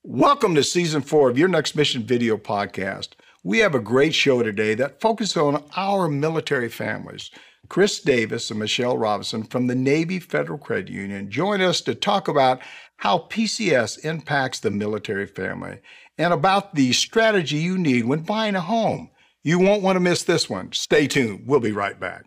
Welcome to Season 4 of Your Next Mission video podcast. We have a great show today that focuses on our military families. Chris Davis and Michelle Robinson from the Navy Federal Credit Union join us to talk about how PCS impacts the military family and about the strategy you need when buying a home. You won't want to miss this one. Stay tuned. We'll be right back.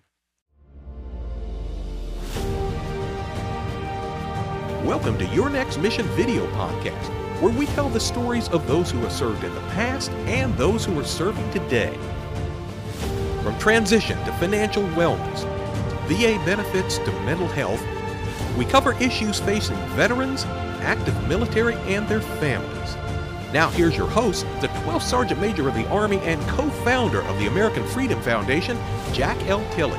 Welcome to Your Next Mission video podcast, where we tell the stories of those who have served in the past and those who are serving today. From transition to financial wellness, VA benefits to mental health, we cover issues facing veterans, active military, and their families. Now here's your host, the 12th Sergeant Major of the Army and co-founder of the American Freedom Foundation, Jack L. Tilley.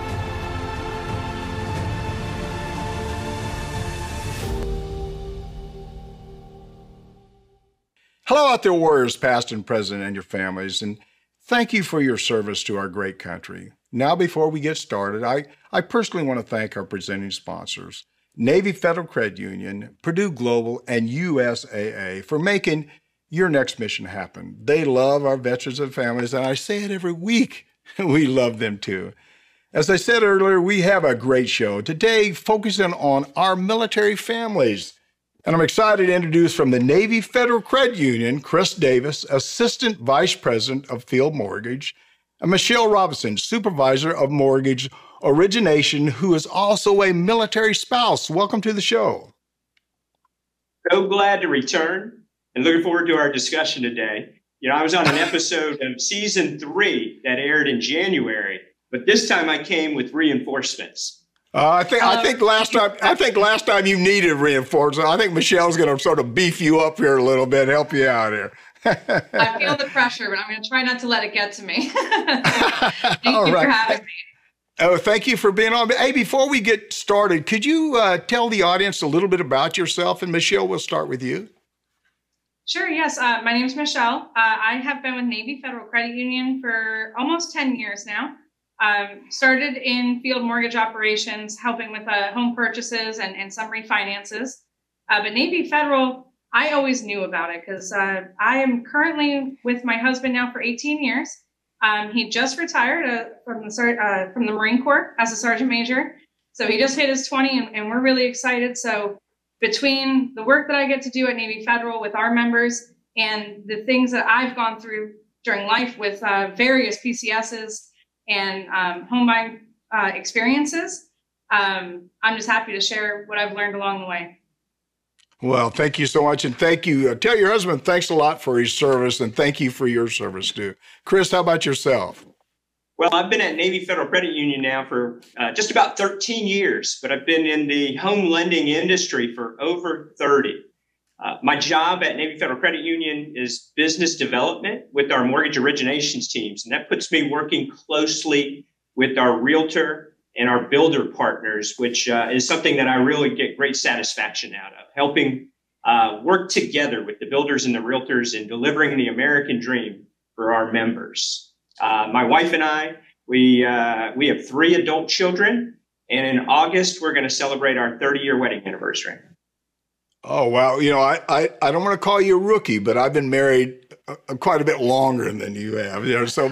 Hello out there, warriors past and present, and your families, and thank you for your service to our great country. Now, before we get started, I personally want to thank our presenting sponsors, Navy Federal Credit Union, Purdue Global, and USAA for making Your Next Mission happen. They love our veterans and families, and I say it every week. We love them too. As I said earlier, we have a great show today focusing on our military families. And I'm excited to introduce from the Navy Federal Credit Union, Chris Davis, Assistant Vice President of Field Mortgage, and Michelle Robinson, Supervisor of Mortgage Origination, who is also a military spouse. Welcome to the show. So glad to return and looking forward to our discussion today. I was on an episode of Season 3 that aired in January, but this time I came with reinforcements. I think last time you needed reinforcement. I think Michelle's going to sort of beef you up here a little bit, help you out here. I feel the pressure, but I'm going to try not to let it get to me. Thank you for having me. Oh, thank you for being on. Hey, before we get started, could you tell the audience a little bit about yourself? And Michelle, we'll start with you. Sure, yes. My name is Michelle. I have been with Navy Federal Credit Union for almost 10 years now. Started in field mortgage operations, helping with home purchases and some refinances. But Navy Federal, I always knew about it because I am currently with my husband now for 18 years. He just retired from the Marine Corps as a Sergeant Major. So he just hit his 20 and we're really excited. So between the work that I get to do at Navy Federal with our members and the things that I've gone through during life with various PCSs, and home buying experiences, I'm just happy to share what I've learned along the way. Well, thank you so much. And thank you. Tell your husband thanks a lot for his service, and thank you for your service too. Chris, how about yourself? Well, I've been at Navy Federal Credit Union now for just about 13 years, but I've been in the home lending industry for over 30. My job at Navy Federal Credit Union is business development with our mortgage originations teams. And that puts me working closely with our realtor and our builder partners, which is something that I really get great satisfaction out of, helping work together with the builders and the realtors in delivering the American dream for our members. My wife and I, we have 3 adult children. And in August, we're going to celebrate our 30-year wedding anniversary. Oh, wow. I don't want to call you a rookie, but I've been married quite a bit longer than you have, so,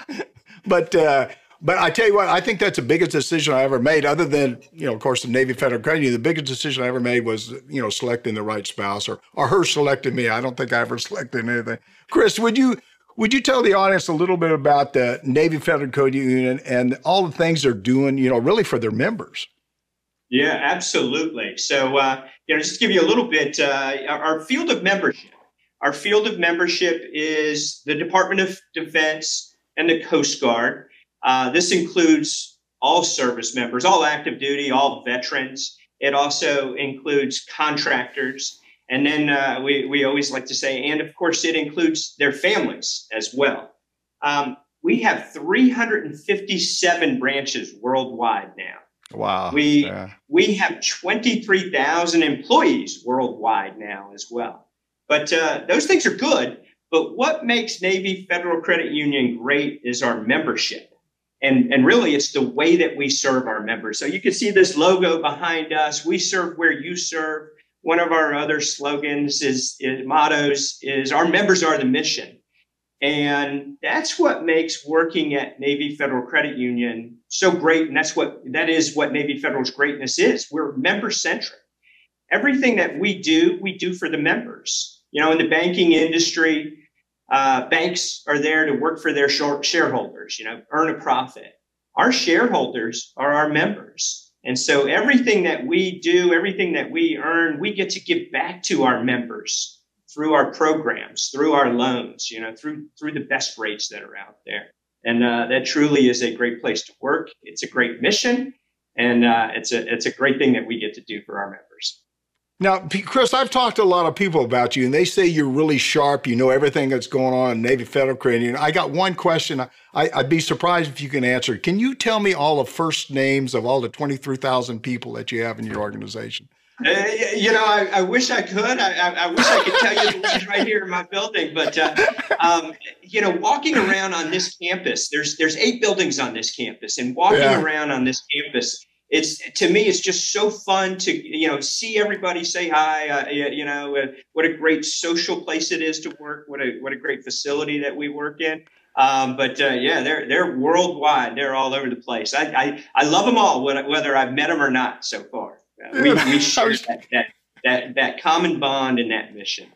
but I tell you what, I think that's the biggest decision I ever made, other than, of course, the Navy Federal Credit Union. The biggest decision I ever made was, selecting the right spouse or her selecting me. I don't think I ever selected anything. Chris, would you tell the audience a little bit about the Navy Federal Credit Union and all the things they're doing, really for their members? Yeah, absolutely. So, just to give you a little bit, our field of membership. Our field of membership is the Department of Defense and the Coast Guard. This includes all service members, all active duty, all veterans. It also includes contractors. And then we always like to say, and of course, it includes their families as well. We have 357 branches worldwide now. Wow. We have 23,000 employees worldwide now as well. But those things are good. But what makes Navy Federal Credit Union great is our membership. And really, it's the way that we serve our members. So you can see this logo behind us. We serve where you serve. one of our other slogans mottos is our members are the mission. And that's what makes working at Navy Federal Credit Union so great. And that is what Navy Federal's greatness is. We're member centric. Everything that we do for the members. You know, in the banking industry, banks are there to work for their shareholders, earn a profit. Our shareholders are our members. And so everything that we do, everything that we earn, we get to give back to our members through our programs, through our loans, through the best rates that are out there. And that truly is a great place to work. It's a great mission, and it's a great thing that we get to do for our members. Now, Chris, I've talked to a lot of people about you, and they say you're really sharp. You know everything that's going on in Navy Federal Credit Union. I got one question. I'd be surprised if you can answer. Can you tell me all the first names of all the 23,000 people that you have in your organization? I wish I could. I wish I could tell you the names right here in my building. But, walking around on this campus, there's 8 buildings on this campus. And walking around on this campus, to me, it's just so fun to, see everybody, say hi. What a great social place it is to work. What a great facility that we work in. They're worldwide. They're all over the place. I love them all, whether I've met them or not so far. We share that common bond and that mission.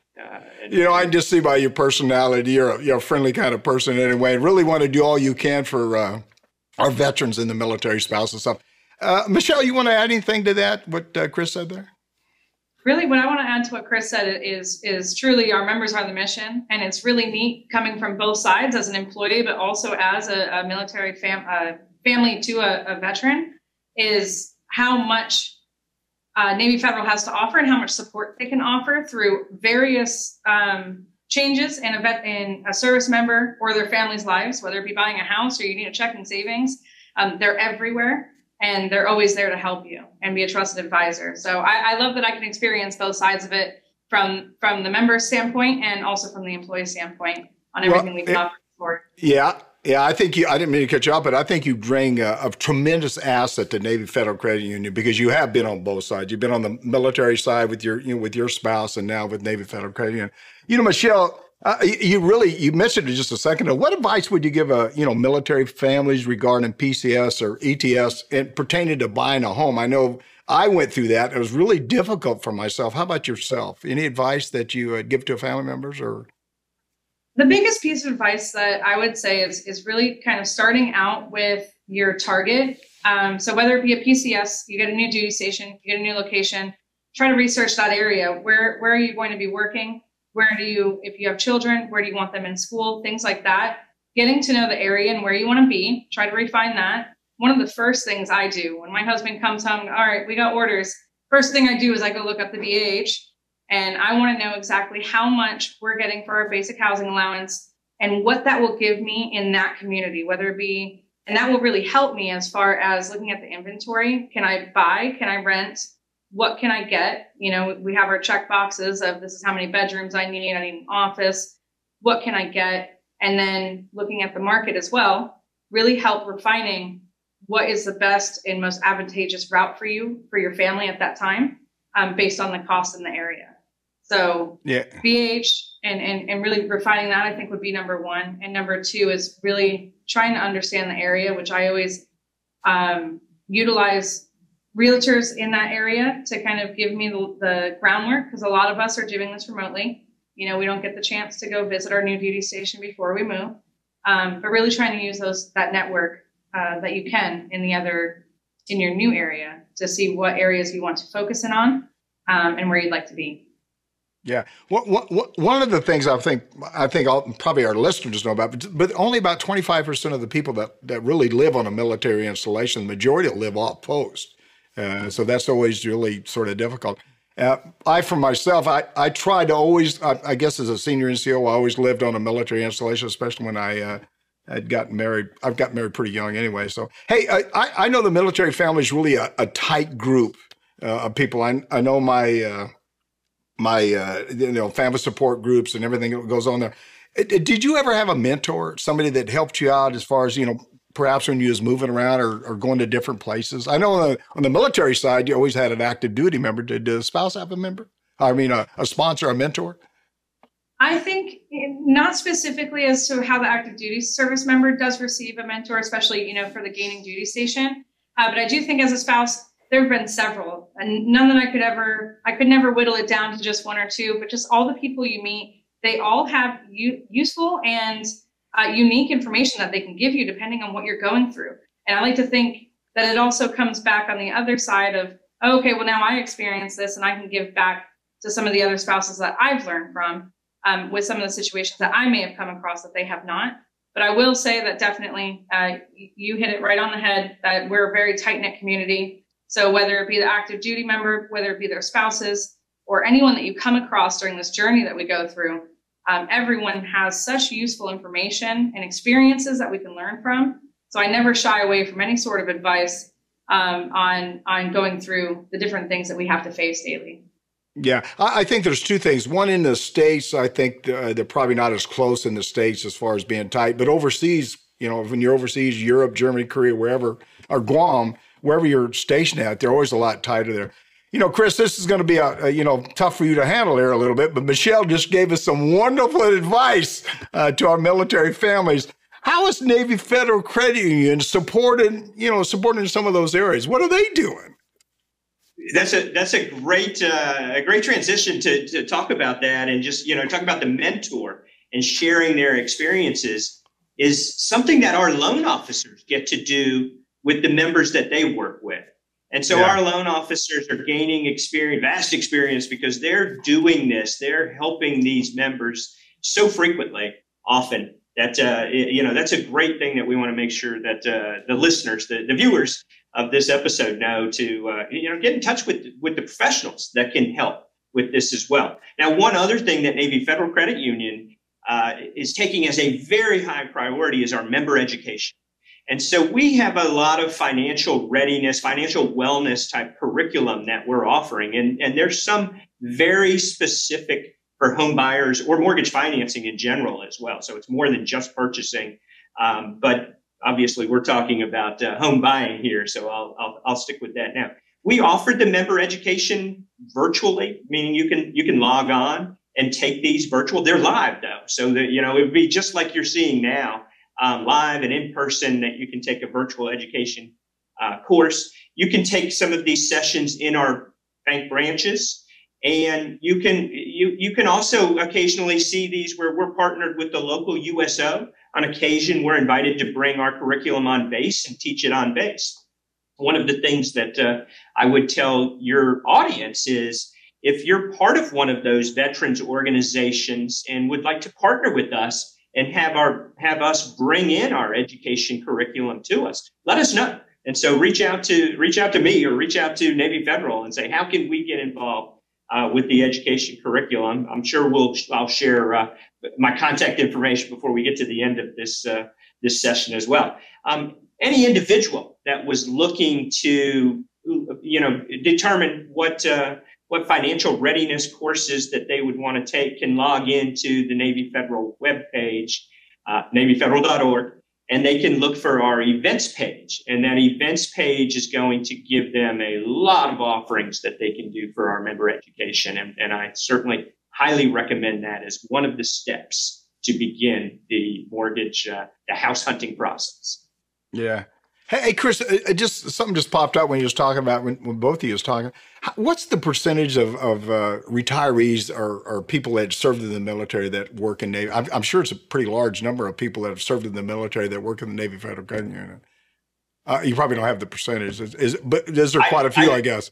I just see by your personality, you're a friendly kind of person anyway, and really want to do all you can for our veterans and the military spouse and stuff. Michelle, you want to add anything to that, what Chris said there? Really, what I want to add to what Chris said is truly our members are the mission. And it's really neat coming from both sides as an employee, but also as a military family to a veteran, is how much Navy Federal has to offer and how much support they can offer through various changes in a service member or their family's lives, whether it be buying a house or you need a checking savings. They're everywhere, and they're always there to help you and be a trusted advisor. So I love that I can experience both sides of it from the member standpoint and also from the employee standpoint on everything we can offer support. Yeah, I didn't mean to cut you off, but I think you bring a tremendous asset to Navy Federal Credit Union because you have been on both sides. You've been on the military side with your spouse, and now with Navy Federal Credit Union. Michelle, you mentioned it just a second ago. What advice would you give military families regarding PCS or ETS and pertaining to buying a home? I know I went through that. It was really difficult for myself. How about yourself? Any advice that you would give to family members or? The biggest piece of advice that I would say is really kind of starting out with your target. So whether it be a PCS, you get a new duty station, you get a new location, try to research that area. Where are you going to be working? If you have children, where do you want them in school? Things like that. Getting to know the area and where you want to be, try to refine that. One of the first things I do when my husband comes home, all right, we got orders. First thing I do is I go look up the BAH. And I want to know exactly how much we're getting for our basic housing allowance and what that will give me in that community, and that will really help me as far as looking at the inventory. Can I buy? Can I rent? What can I get? We have our check boxes of this is how many bedrooms I need an office. What can I get? And then looking at the market as well, really help refining what is the best and most advantageous route for you, for your family at that time, based on the cost in the area. So BH and really refining that, I think, would be number one. And number two is really trying to understand the area, which I always utilize realtors in that area to kind of give me the groundwork, because a lot of us are doing this remotely. We don't get the chance to go visit our new duty station before we move, but really trying to use that network that you can in your new area to see what areas you want to focus in on and where you'd like to be. Yeah. One of the things I think probably our listeners know about, but only about 25% of the people that really live on a military installation, the majority will live off post. So that's always really sort of difficult. For myself, I try to always, I guess as a senior NCO, I always lived on a military installation, especially when I had gotten married. I've gotten married pretty young anyway. So, hey, I know the military family is really a tight group of people. I know my family support groups and everything that goes on there. Did you ever have a mentor, somebody that helped you out as far as, perhaps when you was moving around or going to different places? I know on the military side, you always had an active duty member. Did the spouse have a member? I mean, a sponsor, a mentor? I think not specifically as to how the active duty service member does receive a mentor, especially, for the gaining duty station. But I do think as a spouse, there have been several, and none that I could never whittle it down to just one or two, but just all the people you meet, they all have useful and unique information that they can give you depending on what you're going through. And I like to think that it also comes back on the other side of, okay, well, now I experience this and I can give back to some of the other spouses that I've learned from with some of the situations that I may have come across that they have not. But I will say that definitely you hit it right on the head, that we're a very tight-knit community. So whether it be the active duty member, whether it be their spouses, or anyone that you come across during this journey that we go through, everyone has such useful information and experiences that we can learn from. So I never shy away from any sort of advice on going through the different things that we have to face daily. Yeah, I think there's two things. One, in the States, I think they're probably not as close in the States as far as being tight, but overseas, when you're overseas, Europe, Germany, Korea, wherever, or Guam, wherever you're stationed at, they're always a lot tighter there. Chris, this is going to be tough for you to handle here a little bit, but Michelle just gave us some wonderful advice to our military families. How is Navy Federal Credit Union supporting some of those areas? What are they doing? That's a great transition to talk about that, and just talk about the mentor and sharing their experiences is something that our loan officers get to do with the members that they work with. And so our loan officers are gaining vast experience, because they're doing this. They're helping these members so frequently, often, that, that's a great thing that we want to make sure that the listeners, the viewers of this episode know to, get in touch with the professionals that can help with this as well. Now, one other thing that Navy Federal Credit Union is taking as a very high priority is our member education. And so we have a lot of financial readiness, financial wellness type curriculum that we're offering. And there's some very specific for home buyers or mortgage financing in general as well. So it's more than just purchasing. But obviously we're talking about home buying here. So I'll stick with that now. We offered the member education virtually, meaning you can log on and take these virtual. They're live though. So that, it would be just like you're seeing now. Live and in person, that you can take a virtual education course. You can take some of these sessions in our bank branches, and you can also occasionally see these where we're partnered with the local USO. On occasion, we're invited to bring our curriculum on base and teach it on base. One of the things that I would tell your audience is, if you're part of one of those veterans organizations and would like to partner with us and have us bring in our education curriculum to us, let us know. And so reach out to me or reach out to Navy Federal and say, how can we get involved with the education curriculum? I'm sure I'll share my contact information before we get to the end of this session as well. Any individual that was looking to determine what financial readiness courses that they would want to take can log into the Navy Federal webpage, NavyFederal.org, and they can look for our events page. And that events page is going to give them a lot of offerings that they can do for our member education. And I certainly highly recommend that as one of the steps to begin the mortgage, the house hunting process. Yeah. Hey, Chris, something just popped up when you was talking about when both of you was talking. What's the percentage of retirees or people that served in the military that work in Navy? I'm sure it's a pretty large number of people that have served in the military that work in the Navy Federal Credit Union. You probably don't have the percentage, but is there quite a few? I guess.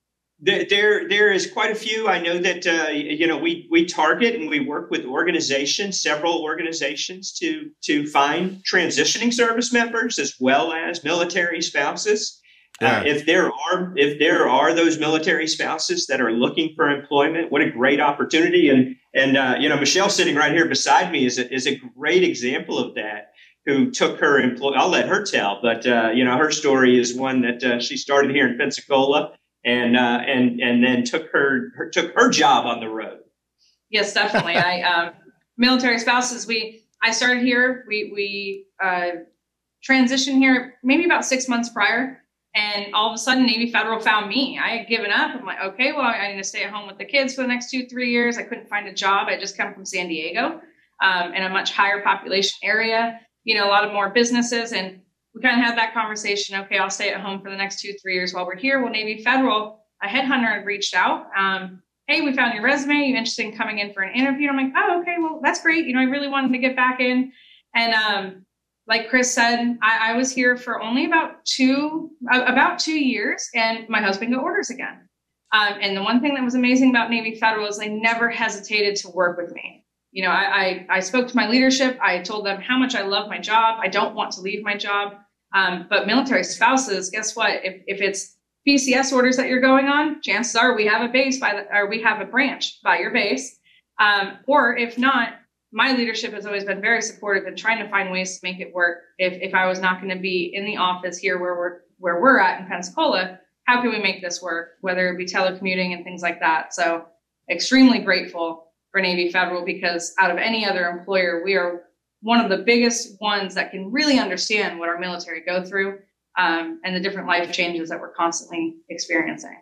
There is quite a few. I know that we target and we work with several organizations to find transitioning service members as well as military spouses. Yeah. If there are those military spouses that are looking for employment, what a great opportunity! And Michelle sitting right here beside me is a great example of that. Who took her I'll let her tell, but her story is one that she started here in Pensacola. And then took her job on the road. Yes, definitely. I military spouses. I started here. We transitioned here maybe about 6 months prior. And all of a sudden, Navy Federal found me. I had given up. I'm like, okay, well, I need to stay at home with the kids for the next 2-3 years. I couldn't find a job. I just come from San Diego, in a much higher population area, a lot of more businesses. And we kind of had that conversation. Okay, I'll stay at home for the next 2-3 years while we're here. Well, Navy Federal, a headhunter had reached out. Hey, we found your resume. You interested in coming in for an interview? And I'm like, oh, okay, well, that's great. I really wanted to get back in. And like Chris said, I was here for only about 2 years, and my husband got orders again. And the one thing that was amazing about Navy Federal is they never hesitated to work with me. I spoke to my leadership. I told them how much I love my job. I don't want to leave my job. But military spouses, guess what? If it's PCS orders that you're going on, chances are we have a base we have a branch by your base. Or if not, my leadership has always been very supportive in trying to find ways to make it work. If I was not going to be in the office here where we're at in Pensacola, how can we make this work? Whether it be telecommuting and things like that. So extremely grateful for Navy Federal, because out of any other employer, we are one of the biggest ones that can really understand what our military go through, and the different life changes that we're constantly experiencing.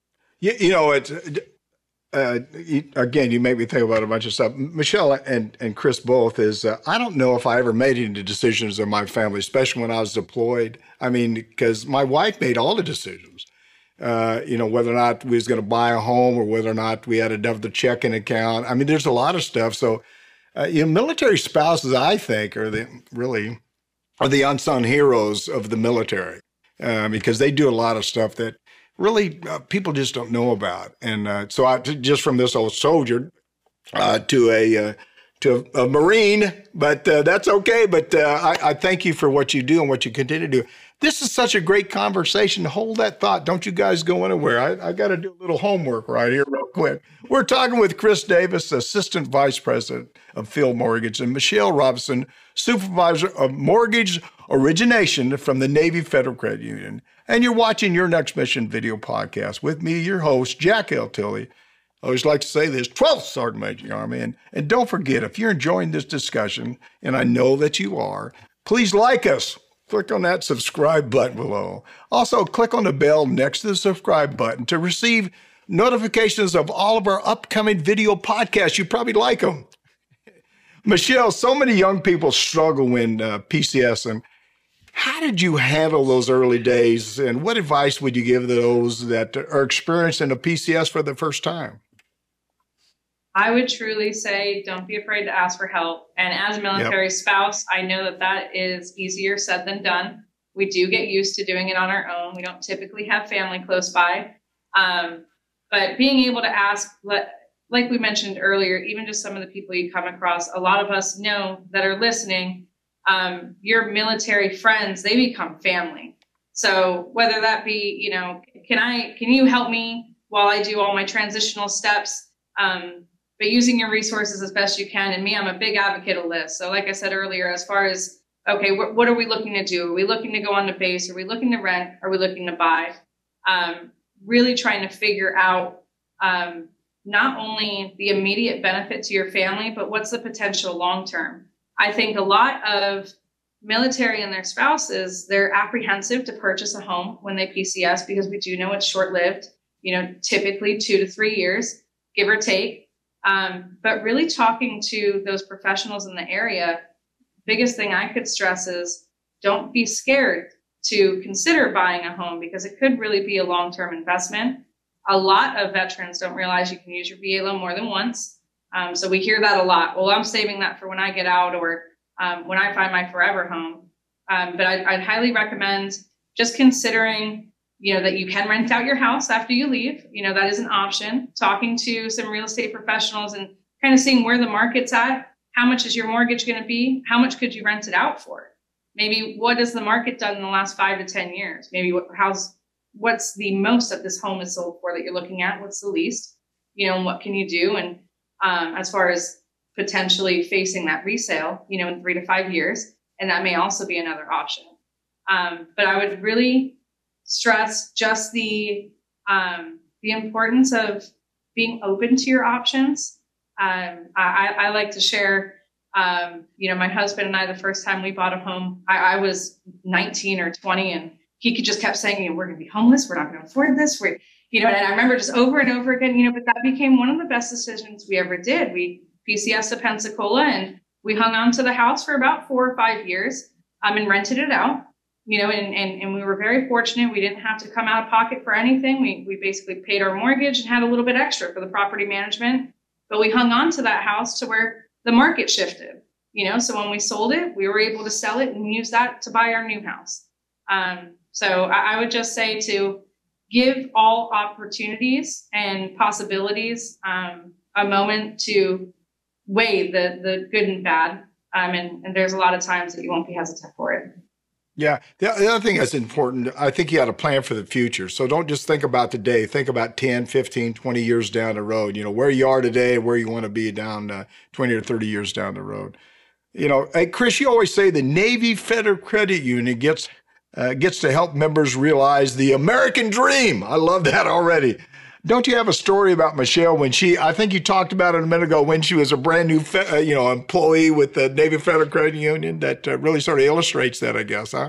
Again, you make me think about a bunch of stuff. Michelle and Chris both I don't know if I ever made any decisions in my family, especially when I was deployed. I mean, because my wife made all the decisions, whether or not we was going to buy a home or whether or not we had another checking account. I mean, there's a lot of stuff. So, military spouses, I think, are the unsung heroes of the military, because they do a lot of stuff that really people just don't know about. And so I just from this old soldier to a Marine, but that's okay. But I thank you for what you do and what you continue to do. This is such a great conversation. Hold that thought. Don't you guys go anywhere. I got to do a little homework right here real quick. We're talking with Chris Davis, Assistant Vice President of Field Mortgage, and Michelle Robinson, Supervisor of Mortgage Origination from the Navy Federal Credit Union. And you're watching Your Next Mission video podcast with me, your host, Jack L. Tilley. I always like to say this, 12th Sergeant Major Army. And don't forget, if you're enjoying this discussion, and I know that you are, please like us. Click on that subscribe button below. Also, click on the bell next to the subscribe button to receive notifications of all of our upcoming video podcasts. You probably like them. Michelle, so many young people struggle in PCS. And how did you handle those early days? And what advice would you give those that are experiencing a PCS for the first time? I would truly say, don't be afraid to ask for help. And as a military spouse, I know that is easier said than done. We do get used to doing it on our own. We don't typically have family close by. But being able to ask, like we mentioned earlier, even just some of the people you come across, a lot of us know that are listening, your military friends, they become family. So whether that be, can you help me while I do all my transitional steps? But using your resources as best you can. And me, I'm a big advocate of lists. So like I said earlier, as far as, okay, what are we looking to do? Are we looking to go on the base? Are we looking to rent? Are we looking to buy? Really trying to figure out not only the immediate benefit to your family, but what's the potential long-term. I think a lot of military and their spouses, they're apprehensive to purchase a home when they PCS, because we do know it's short-lived, typically 2 to 3 years, give or take. But really talking to those professionals in the area, biggest thing I could stress is don't be scared to consider buying a home, because it could really be a long-term investment. A lot of veterans don't realize you can use your VA loan more than once. So we hear that a lot. Well, I'm saving that for when I get out, or when I find my forever home. But I'd highly recommend just considering, that you can rent out your house after you leave. That is an option. Talking to some real estate professionals and kind of seeing where the market's at. How much is your mortgage going to be? How much could you rent it out for? Maybe what has the market done in the last 5 to 10 years? Maybe what's the most that this home is sold for that you're looking at? What's the least? And what can you do? And as far as potentially facing that resale, in 3 to 5 years, and that may also be another option. But I would really stress just the importance of being open to your options. I like to share My husband and I, the first time we bought a home, I was 19 or 20, and he just kept saying, we're going to be homeless. We're not going to afford this. And I remember just over and over again, but that became one of the best decisions we ever did. We PCS to Pensacola, and we hung on to the house for about 4 or 5 years, and rented it out, and we were very fortunate. We didn't have to come out of pocket for anything. We basically paid our mortgage and had a little bit extra for the property management, but we hung on to that house to where the market shifted, so when we sold it, we were able to sell it and use that to buy our new house. So I would just say to give all opportunities and possibilities a moment to weigh the good and bad. And there's a lot of times that you won't be hesitant for it. Yeah. The other thing that's important, I think you got to plan for the future. So don't just think about today, think about 10, 15, 20 years down the road, where you are today, where you want to be down 20 or 30 years down the road. Hey, Chris, you always say the Navy Federal Credit Union gets to help members realize the American dream. I love that already. Don't you have a story about Michelle when I think you talked about it a minute ago, when she was a brand new, employee with the Navy Federal Credit Union, that really sort of illustrates that, I guess, huh?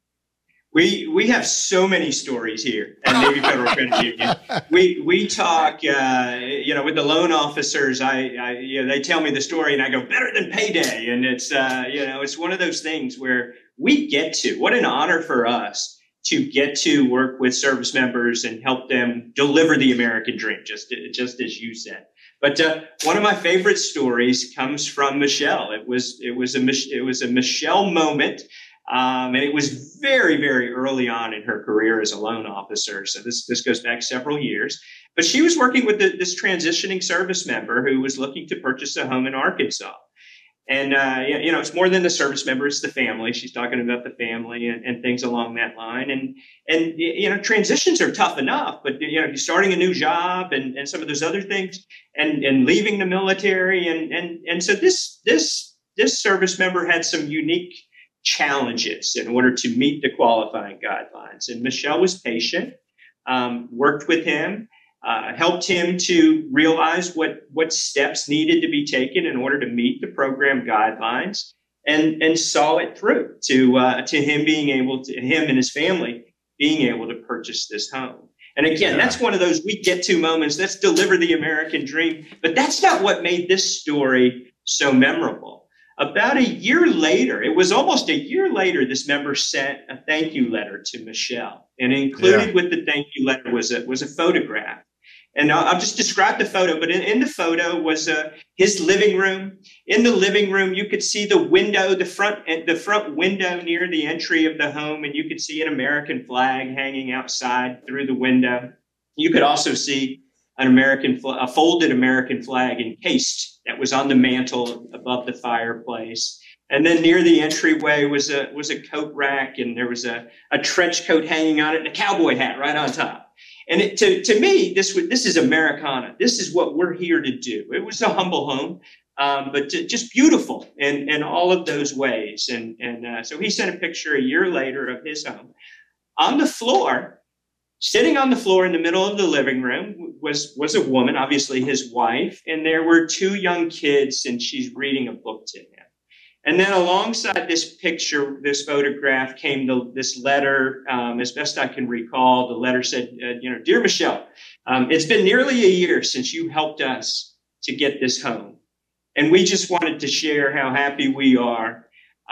We have so many stories here at Navy Federal Credit Union. We talk, with the loan officers. They tell me the story, and I go, better than payday. And it's, it's one of those things where we get to. What an honor for us to get to work with service members and help them deliver the American dream, just as you said. But one of my favorite stories comes from Michelle. It was a Michelle moment. And it was very, very early on in her career as a loan officer. So this goes back several years. But she was working with this transitioning service member who was looking to purchase a home in Arkansas. And, it's more than the service member, it's the family. She's talking about the family and things along that line. And transitions are tough enough, but, you're starting a new job and some of those other things and leaving the military. And so this service member had some unique challenges in order to meet the qualifying guidelines. And Michelle was patient, worked with him, helped him to realize what steps needed to be taken in order to meet the program guidelines, and saw it through to him and his family being able to purchase this home. And again, that's one of those we get to moments. Let's deliver the American dream. But that's not what made this story so memorable. About a year later, it was almost a year later, this member sent a thank you letter to Michelle. And included with the thank you letter was a photograph. And I'll just describe the photo, but in the photo was his living room. In the living room, you could see the window, the front window near the entry of the home, and you could see an American flag hanging outside through the window. You could also see a folded American flag encased that was on the mantle above the fireplace. And then near the entryway was a coat rack, and there was a trench coat hanging on it and a cowboy hat right on top. And to me, this is Americana. This is what we're here to do. It was a humble home, but just beautiful in all of those ways. And so he sent a picture a year later of his home. On the floor, sitting on the floor in the middle of the living room was a woman, obviously his wife, and there were 2 young kids, and she's reading a book to him. And then alongside this picture, this photograph, came this letter. As best I can recall, the letter said, Dear Michelle, it's been nearly a year since you helped us to get this home. And we just wanted to share how happy we are.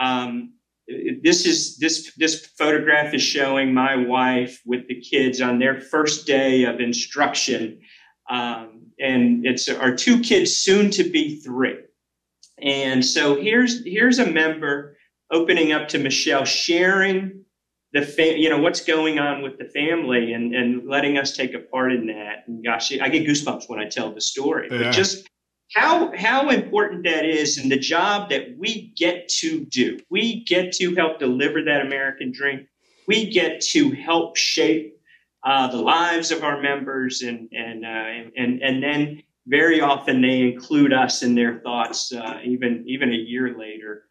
This photograph is showing my wife with the kids on their first day of instruction. And it's our 2 kids, soon to be 3. And so here's a member opening up to Michelle, sharing what's going on with the family and letting us take a part in that. And gosh, I get goosebumps when I tell the story. Yeah. But just how important that is, and the job that we get to do. We get to help deliver that American dream. We get to help shape the lives of our members, and then very often they include us in their thoughts, even a year later.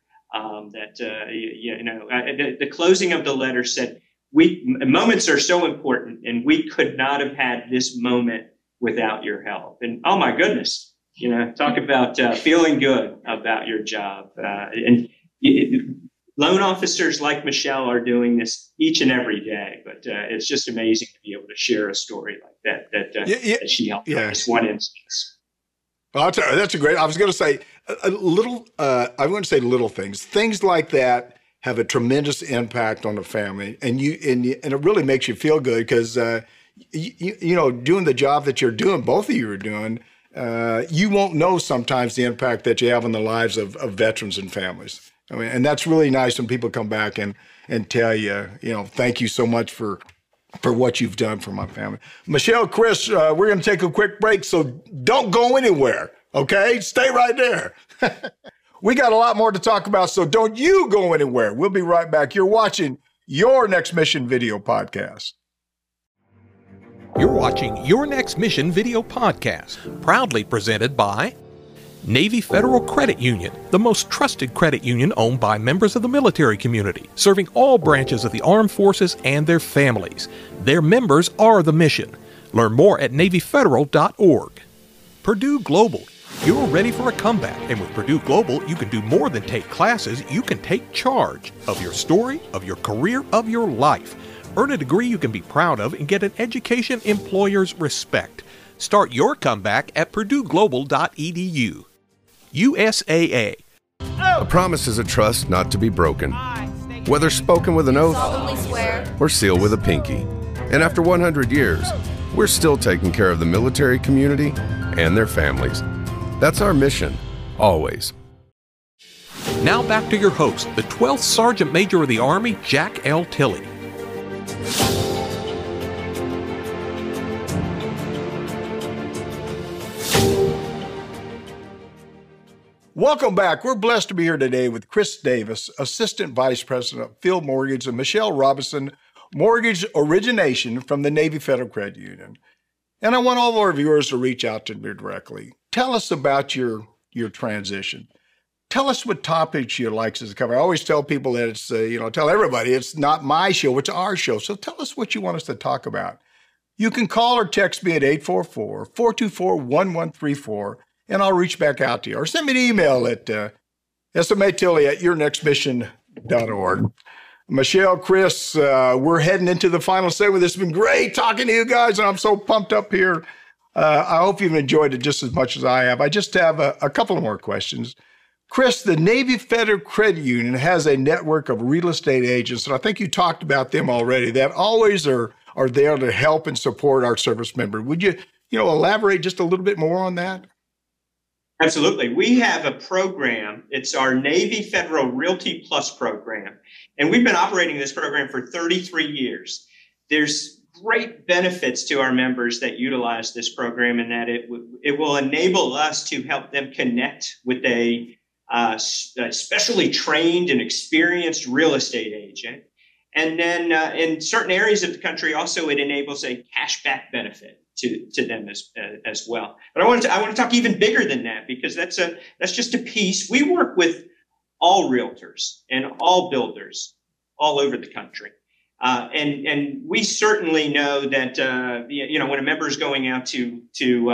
The closing of the letter said, moments are so important, and we could not have had this moment without your help. And oh my goodness, Talk about feeling good about your job. Loan officers like Michelle are doing this each and every day, but it's just amazing to be able to share a story like that she helped in this one instance. Well, I'll tell you, that's a great. I was going to say I'm going to say little things like that have a tremendous impact on the family, and it really makes you feel good because doing the job that you're doing, both of you are doing. You won't know sometimes the impact that you have on the lives of veterans and families. I mean, and that's really nice when people come back and tell you, thank you so much for what you've done for my family. Michelle, Chris, we're going to take a quick break, so don't go anywhere, okay? Stay right there. We got a lot more to talk about, so don't you go anywhere. We'll be right back. You're watching Your Next Mission Video Podcast. You're watching Your Next Mission Video Podcast, proudly presented by Navy Federal Credit Union, the most trusted credit union owned by members of the military community, serving all branches of the armed forces and their families. Their members are the mission. Learn more at NavyFederal.org. Purdue Global. You're ready for a comeback, and with Purdue Global, you can do more than take classes. You can take charge of your story, of your career, of your life. Earn a degree you can be proud of and get an education employers respect. Start your comeback at PurdueGlobal.edu. USAA. A promise is a trust not to be broken, whether spoken with an oath or sealed with a pinky. And after 100 years, we're still taking care of the military community and their families. That's our mission, always. Now back to your host, the 12th Sergeant Major of the Army, Jack L. Tilley. Welcome back. We're blessed to be here today with Chris Davis, Assistant Vice President of Field Mortgage, and Michelle Robinson, Mortgage Origination from the Navy Federal Credit Union. And I want all of our viewers to reach out to me directly. Tell us about your transition. Tell us what topics you'd like us to cover. I always tell people that it's, tell everybody it's not my show, it's our show. So tell us what you want us to talk about. You can call or text me at 844-424-1134. And I'll reach back out to you. Or send me an email at smatilly@yournextmission.org. Michelle, Chris, we're heading into the final segment. This has been great talking to you guys, and I'm so pumped up here. I hope you've enjoyed it just as much as I have. I just have a couple of more questions. Chris, the Navy Federal Credit Union has a network of real estate agents, and I think you talked about them already, that always are there to help and support our service member. Would you, elaborate just a little bit more on that? Absolutely. We have a program. It's our Navy Federal Realty Plus program. And we've been operating this program for 33 years. There's great benefits to our members that utilize this program in that it will enable us to help them connect with a specially trained and experienced real estate agent. And then in certain areas of the country, also it enables a cashback benefit to them as well. But I want to talk even bigger than that, because that's just a piece. We work with all realtors and all builders all over the country. And we certainly know that, when a member is going out to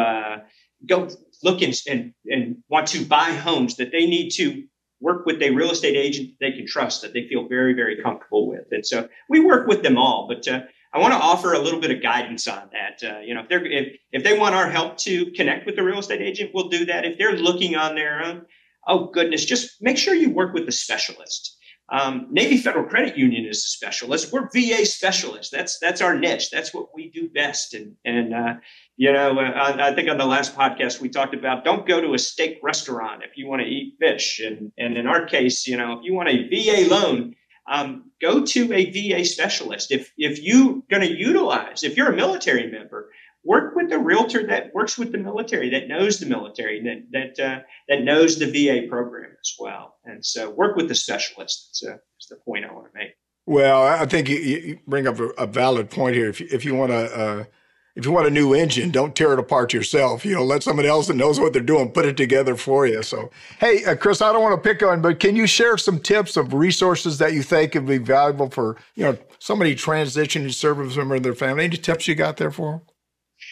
go look and want to buy homes, that they need to work with a real estate agent they can trust, that they feel very, very comfortable with. And so we work with them all, but I want to offer a little bit of guidance on that. If they want our help to connect with the real estate agent, we'll do that. If they're looking on their own, oh goodness, just make sure you work with the specialist. Navy Federal Credit Union is a specialist. We're VA specialists. That's our niche. That's what we do best. I think on the last podcast we talked about, don't go to a steak restaurant if you want to eat fish. And in our case, if you want a VA loan, go to a VA specialist. If you're going to utilize, if you're a military member, work with a realtor that works with the military, that knows the military, that knows the VA program as well. And so work with the specialist. That's the point I want to make. Well, I think you bring up a valid point here. If you want a new engine, don't tear it apart yourself. Let somebody else that knows what they're doing put it together for you. So, hey, Chris, I don't want to pick on, but can you share some tips of resources that you think would be valuable for somebody transitioning service member and their family? Any tips you got there for them?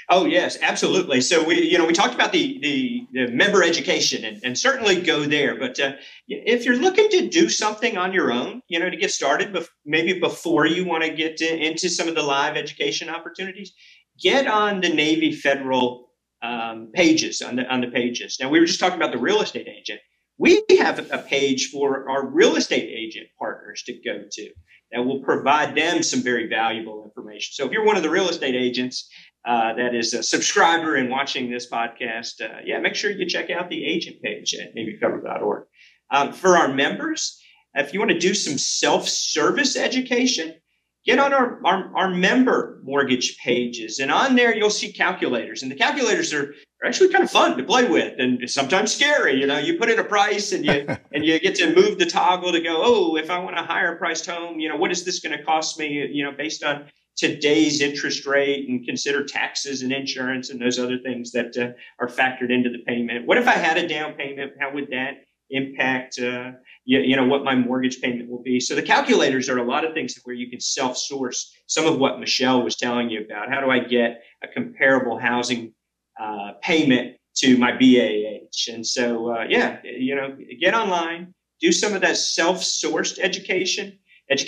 Oh, yes, absolutely. So we talked about the member education and certainly go there. But if you're looking to do something on your own, to get started, maybe before you want to get into some of the live education opportunities, get on the Navy Federal pages on the pages. Now, we were just talking about the real estate agent. We have a page for our real estate agent partners to go to that will provide them some very valuable information. So if you're one of the real estate agents that is a subscriber and watching this podcast, make sure you check out the agent page at NavyFederal.org. For our members, if you want to do some self-service education, get on our member mortgage pages. And on there, you'll see calculators. And the calculators are actually kind of fun to play with and sometimes scary. You put in a price and you get to move the toggle to go, oh, if I want a higher priced home, what is this going to cost me, based on today's interest rate, and consider taxes and insurance and those other things that are factored into the payment. What if I had a down payment? How would that impact, what my mortgage payment will be? So the calculators are a lot of things where you can self-source some of what Michelle was telling you about. How do I get a comparable housing payment to my BAH? And so, get online, do some of that self-sourced education.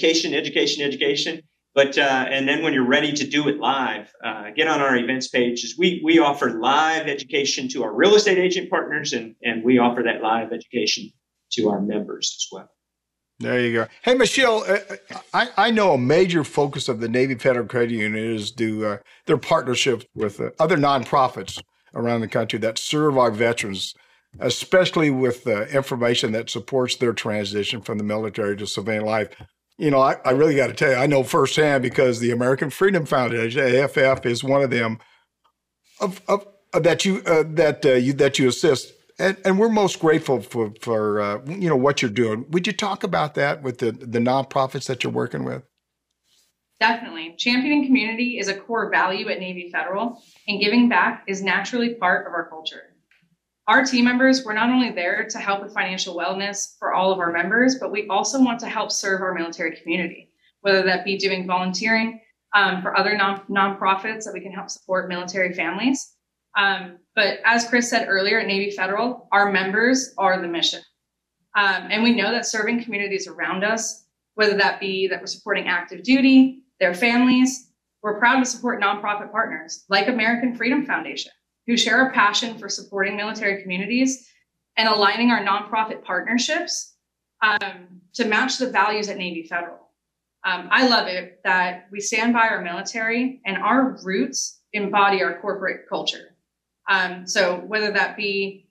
But and then when you're ready to do it live, get on our events pages. We offer live education to our real estate agent partners, and we offer that live education to our members as well. There you go. Hey, Michelle, I know a major focus of the Navy Federal Credit Union is their partnerships with other nonprofits around the country that serve our veterans, especially with information that supports their transition from the military to civilian life. I really got to tell you, I know firsthand because the American Freedom Foundation, AFF, is one of them that you assist, and we're most grateful for what you're doing. Would you talk about that with the nonprofits that you're working with? Definitely. Championing community is a core value at Navy Federal, and giving back is naturally part of our culture. Our team members, we're not only there to help with financial wellness for all of our members, but we also want to help serve our military community, whether that be doing volunteering for other nonprofits that we can help support military families. But as Chris said earlier, at Navy Federal, our members are the mission. And we know that serving communities around us, whether that be that we're supporting active duty, their families, we're proud to support nonprofit partners like American Freedom Foundation, who share a passion for supporting military communities and aligning our nonprofit partnerships to match the values at Navy Federal. I love it that we stand by our military and our roots embody our corporate culture. So whether that be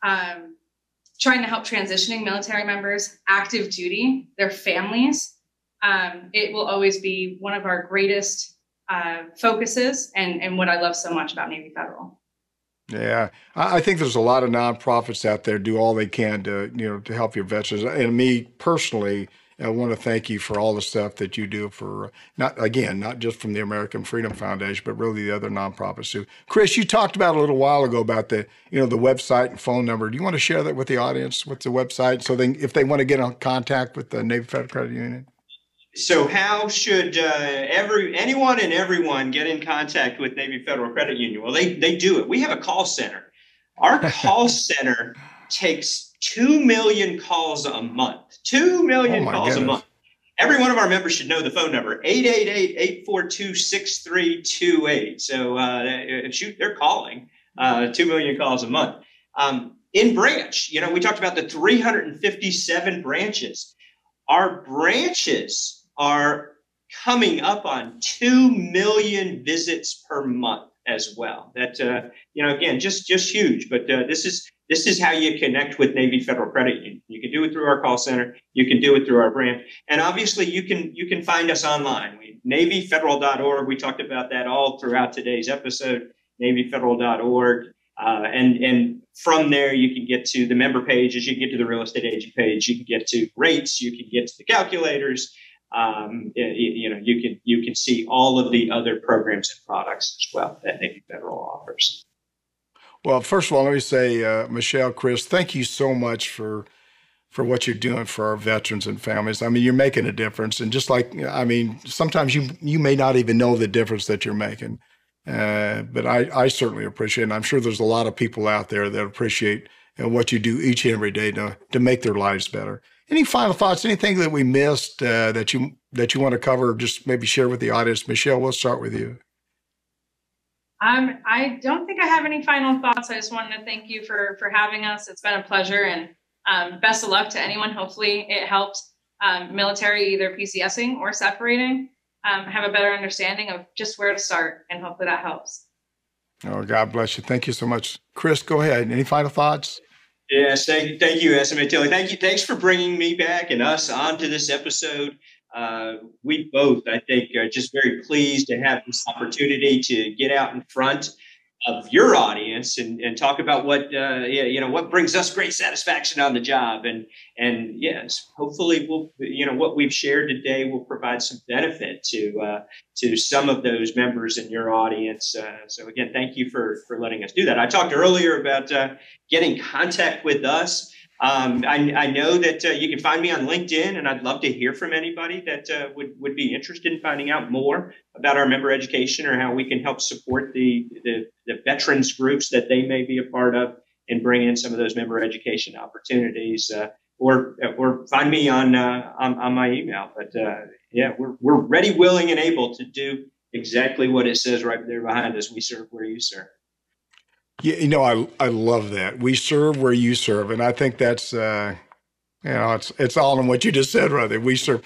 trying to help transitioning military members, active duty, their families, it will always be one of our greatest focuses and what I love so much about Navy Federal. Yeah, I think there's a lot of nonprofits out there do all they can to help your veterans. And me personally, I want to thank you for all the stuff that you do for not just from the American Freedom Foundation, but really the other nonprofits too. Chris, you talked about a little while ago about the website and phone number. Do you want to share that with the audience? What's the website? So if they want to get in contact with the Navy Federal Credit Union. So how should anyone and everyone get in contact with Navy Federal Credit Union? Well, they do it. We have a call center. Our call center takes 2 million calls a month. 2 million calls a month. Every one of our members should know the phone number, 888-842-6328. So they're calling 2 million calls a month. In branch, we talked about the 357 branches. Our branches are coming up on 2 million visits per month as well. That, again, just huge. But this is how you connect with Navy Federal Credit Union. You can do it through our call center. You can do it through our branch. And obviously, you can find us online. NavyFederal.org. We talked about that all throughout today's episode, NavyFederal.org. And from there, you can get to the member pages, you can get to the real estate agent page, you can get to rates, you can get to the calculators. You can see all of the other programs and products as well that Navy Federal offers. Well, first of all, let me say, Michelle, Chris, thank you so much for what you're doing for our veterans and families. I mean, you're making a difference. And just like, sometimes you may not even know the difference that you're making. But I certainly appreciate it. And I'm sure there's a lot of people out there that appreciate what you do each and every day to make their lives better. Any final thoughts? Anything that we missed that you want to cover? Just maybe share with the audience. Michelle, we'll start with you. I don't think I have any final thoughts. I just wanted to thank you for having us. It's been a pleasure, and best of luck to anyone. Hopefully it helped military either PCSing or separating have a better understanding of just where to start, and hopefully that helps. Oh, God bless you. Thank you so much. Chris, go ahead. Any final thoughts? Yes, thank you, SMA Tilley. Thanks for bringing me back and us onto this episode. We both, I think, are just very pleased to have this opportunity to get out in front of your audience and talk about what what brings us great satisfaction on the job. And yes, hopefully what we've shared today will provide some benefit to some of those members in your audience. So again, thank you for letting us do that. I talked earlier about getting in contact with us. I know that you can find me on LinkedIn, and I'd love to hear from anybody that would be interested in finding out more about our member education or how we can help support the veterans groups that they may be a part of and bring in some of those member education opportunities. Or find me on my email. But we're ready, willing, and able to do exactly what it says right there behind us. We serve where you serve. Yeah, I love that. We serve where you serve, and I think that's it's all in what you just said right there. We serve.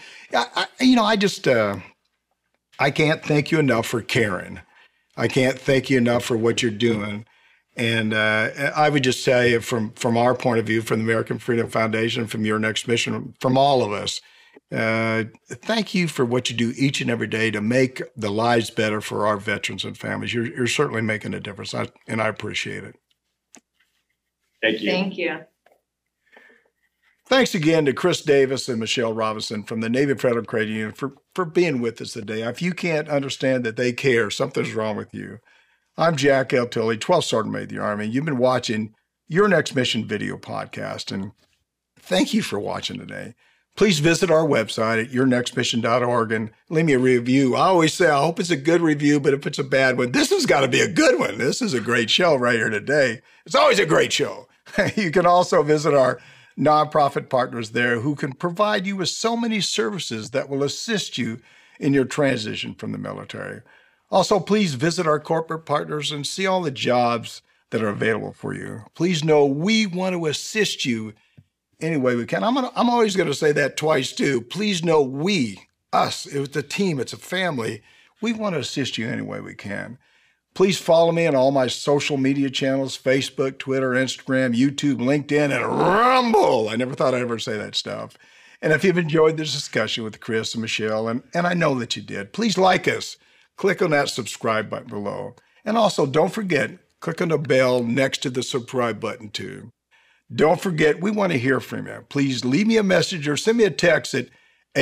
I can't thank you enough for caring. I can't thank you enough for what you're doing. And I would just say, from our point of view, from the American Freedom Foundation, from Your Next Mission, from all of us, thank you for what you do each and every day to make the lives better for our veterans and families. You're certainly making a difference, and I appreciate it. Thank you. Thank you. Thanks again to Chris Davis and Michelle Robinson from the Navy Federal Credit Union for being with us today. If you can't understand that they care, something's wrong with you. I'm Jack L. Tilley, 12th Sergeant Major of the Army. You've been watching Your Next Mission video podcast, and thank you for watching today. Please visit our website at yournextmission.org and leave me a review. I always say, I hope it's a good review, but if it's a bad one, this has got to be a good one. This is a great show right here today. It's always a great show. You can also visit our nonprofit partners there who can provide you with so many services that will assist you in your transition from the military. Also, please visit our corporate partners and see all the jobs that are available for you. Please know we want to assist you any way we can. I'm always going to say that twice too. Please know us, it's a team, it's a family. We want to assist you any way we can. Please follow me on all my social media channels, Facebook, Twitter, Instagram, YouTube, LinkedIn, and Rumble. I never thought I'd ever say that stuff. And if you've enjoyed this discussion with Chris and Michelle, and I know that you did, please like us. Click on that subscribe button below. And also, don't forget, click on the bell next to the subscribe button too. Don't forget, we want to hear from you. Please leave me a message or send me a text at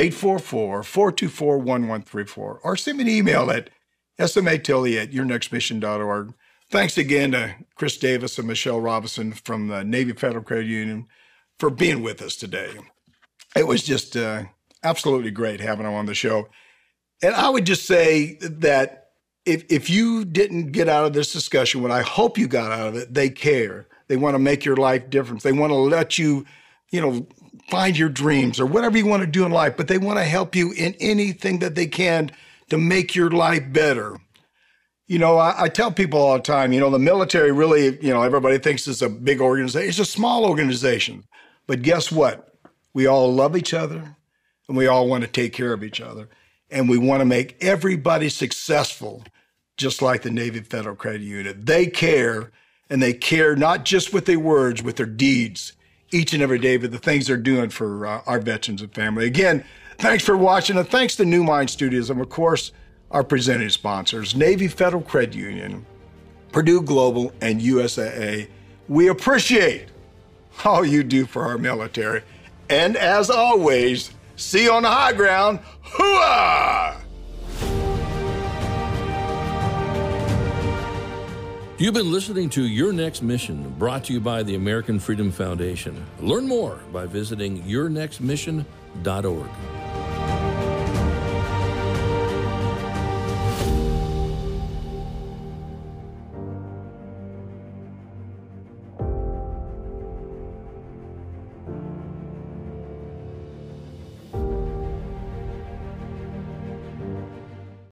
844-424-1134 or send me an email at smatilley@yournextmission.org. Thanks again to Chris Davis and Michelle Robinson from the Navy Federal Credit Union for being with us today. It was just absolutely great having them on the show. And I would just say that if you didn't get out of this discussion, what I hope you got out of it, they care. They want to make your life different. They want to let you, find your dreams or whatever you want to do in life, but they want to help you in anything that they can to make your life better. I tell people all the time, the military really, everybody thinks it's a big organization. It's a small organization. But guess what? We all love each other, and we all want to take care of each other. And we want to make everybody successful, just like the Navy Federal Credit Union. They care, and they care not just with their words, with their deeds, each and every day, but the things they're doing for our veterans and family. Again, thanks for watching, and thanks to New Mind Studios, and of course, our presenting sponsors, Navy Federal Credit Union, Purdue Global, and USAA. We appreciate all you do for our military. And as always, see you on the high ground. Hooah! You've been listening to Your Next Mission, brought to you by the American Freedom Foundation. Learn more by visiting yournextmission.org.